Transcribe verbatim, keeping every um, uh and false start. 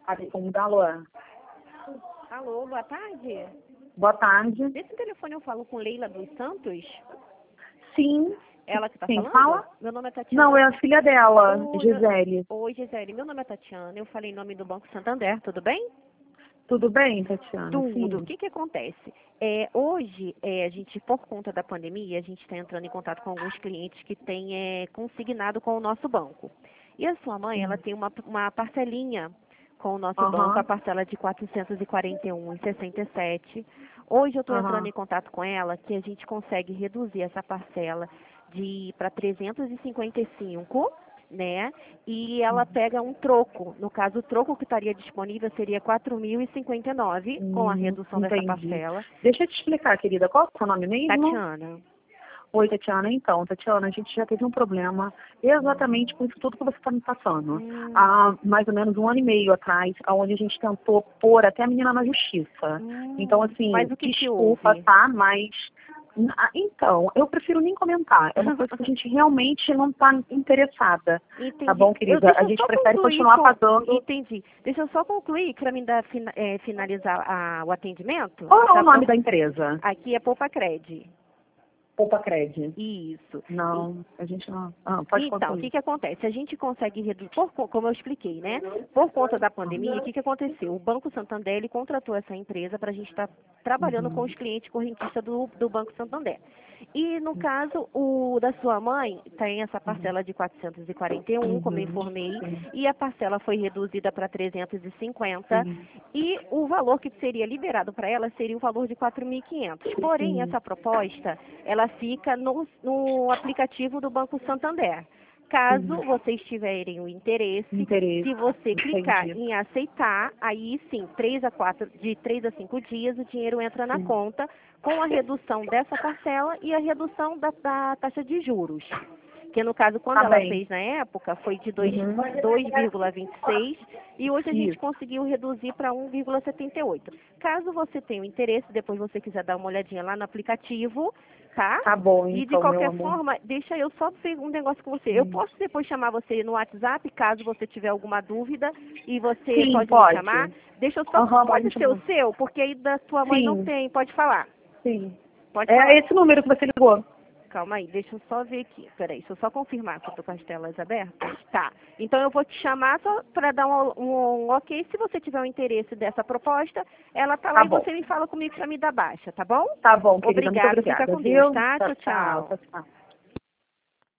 Alô, alô. Alô, boa tarde. Boa tarde. Nesse telefone eu falo com Leila dos Santos? Sim. Ela que está Quem falando? fala? Meu nome é Tatiana. Não, é a filha dela, Oi, Gisele. meu... Oi, Gisele. Meu nome é Tatiana. Eu falei em nome do Banco Santander, tudo bem? Tudo bem, Tatiana? Tudo. O Sim. que que acontece? É, hoje, é, a gente, por conta da pandemia, a gente está entrando em contato com alguns clientes que têm é, consignado com o nosso banco. E a sua mãe, ela tem uma, uma parcelinha com o nosso Aham. banco, a parcela de quatrocentos e quarenta e um reais e sessenta e sete centavos. Hoje eu estou entrando Aham. em contato com ela que a gente consegue reduzir essa parcela de para trezentos e cinquenta e cinco, né? E ela pega um troco. No caso, o troco que estaria disponível seria quatro mil e cinquenta e nove com a Hum, redução dessa entendi. parcela. Deixa eu te explicar, querida. Qual é o seu nome mesmo? Tatiana. Oi, Tatiana. Então, Tatiana, a gente já teve um problema exatamente com isso tudo que você está me passando. Hum, Há mais ou menos um ano e meio atrás, onde a gente tentou pôr até a menina na justiça. hum, Então, assim, mas o que que desculpa, houve? tá? Mas, ah, então, eu prefiro nem comentar. É uma coisa que a gente realmente não está interessada. Tá Entendi. bom, Eu, querida? deixa A eu gente só prefere concluir continuar com... pagando. Entendi. Deixa eu só concluir para me dar, fina- eh, finalizar a- o atendimento. Qual é Tá o nome bom? da empresa? Aqui é Poupa Cred. Poupa Cred. Isso. E- Não, a gente não. Ah, pode Então, o que concluir. que acontece? A gente consegue reduzir, por co- como eu expliquei, né? Por conta da pandemia, o que que aconteceu? O Banco Santander, ele contratou essa empresa para a gente estar trabalhando com Uhum. os clientes correntistas do, do Banco Santander. E, no caso, o da sua mãe tem essa parcela de quatrocentos e quarenta e um, como eu Uhum. informei, Sim. e a parcela foi reduzida para trezentos e cinquenta, Sim. e o valor que seria liberado para ela seria o valor de quatro mil e quinhentos. Porém, Sim. essa proposta, ela fica no, no aplicativo do Banco Santander. Caso Sim. vocês tiverem o interesse, Interesse. se você clicar Entendi. em aceitar, aí sim, três a quatro, de três a cinco dias, o dinheiro entra na Sim. conta com a redução dessa parcela e a redução da, da taxa de juros. Que no caso, quando Tá ela bem. fez na época, foi de dois Uhum. vírgula vinte e seis e hoje a gente Isso. conseguiu reduzir para um vírgula setenta e oito. Caso você tenha o interesse, depois você quiser dar uma olhadinha lá no aplicativo, tá? Tá bom, E de então, meu qualquer amor. forma, deixa eu só ver um negócio com você. Eu Sim. posso depois chamar você no WhatsApp, caso você tiver alguma dúvida, e você Sim, pode me pode. chamar. Deixa eu só, Aham, pode pode me ser o chamar. seu, porque aí da sua mãe não Sim. tem. Pode falar. Sim. Pode É falar. esse número que você ligou. Calma aí, deixa eu só ver aqui. Peraí, deixa eu só confirmar que eu tô com as telas abertas. Tá. Então eu vou te chamar só para dar um, um, um ok. Se você tiver o interesse dessa proposta, ela tá lá Tá e bom. você me fala comigo para me dar baixa, tá bom? Tá bom, querida. Muito Obrigada, fica obrigada, com Deus, viu? tá? Tchau, Tchau, tchau. tchau. Tchau, tchau.